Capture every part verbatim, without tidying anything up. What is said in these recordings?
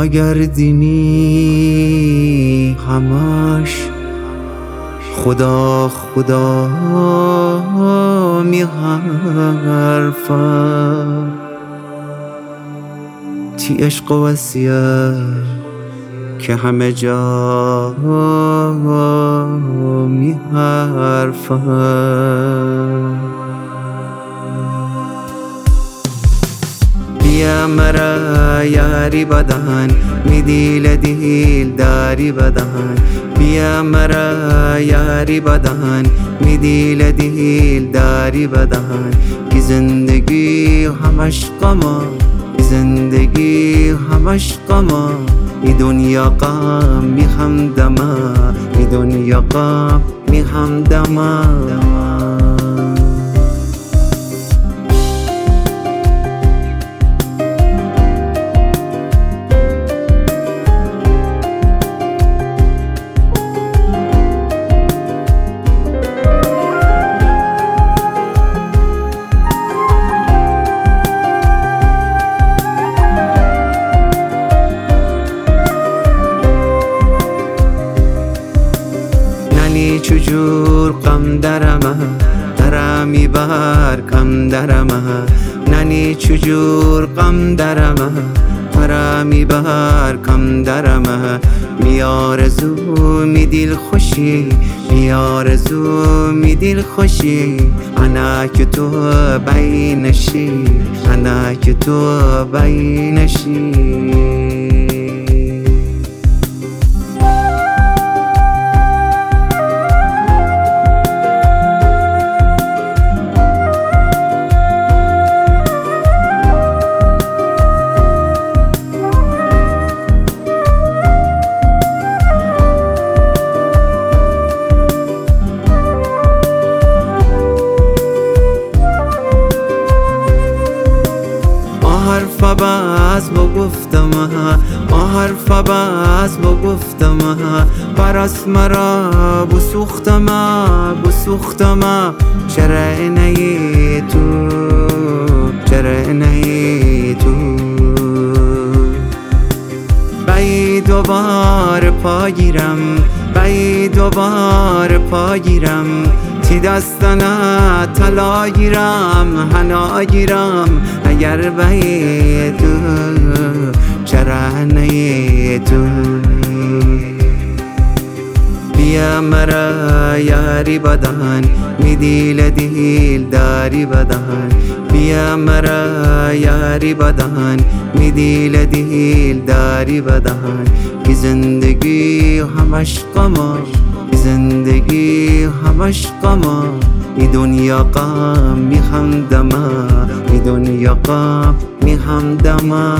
نگردینی همش خدا خدا می حرفم تی عشق و وصیت که همه جا می حرفم بیا مرا یاری بدن می دیل دیل داری بدن بیا مرا یاری بدن می دیل دیل داری بدن کی زندگی همش غما زندگی همش غما ای دنیا غم می همدما ای دنیا غم می همدما چجور غم درمه درمی بر کم درمه ننی چجور غم درمه درمی بر کم درمه میارزو می دل خوشی میارزو می دل خوشی انا که تو بینشی انا که تو بینشی حرف باز بگفتم آ حرف باز بگفتم پرست مرا بسوختم بسوختم چرا نهی تو چرا نهی تو بایی دوباره پاگیرم بایی دوباره پاگیرم تی دستانه طلا گیرم حنا گیرم اگر بایی تو چرا نهی تو بیا مرا یاری بدن می دیل دیل داری بدن بیا مرا یاری بدن می دیل دیل داری بدن کی زندگی همش غما زندگی همش غما ای دنیا غم می همدما ای دنیا غم می همدما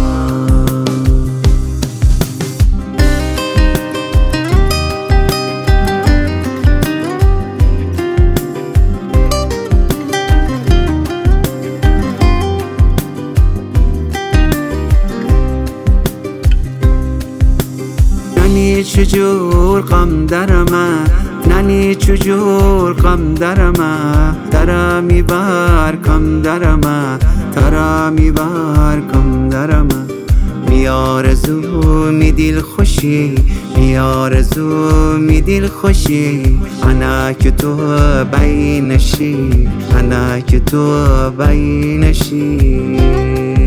ننی چجور غم درمه ننی چجور غم درمه درمی بر کم درمه درمی بر کم درمه میارزو می دل خوشی میارزو می دل خوشی انا که تو بینشی انا که تو بینشی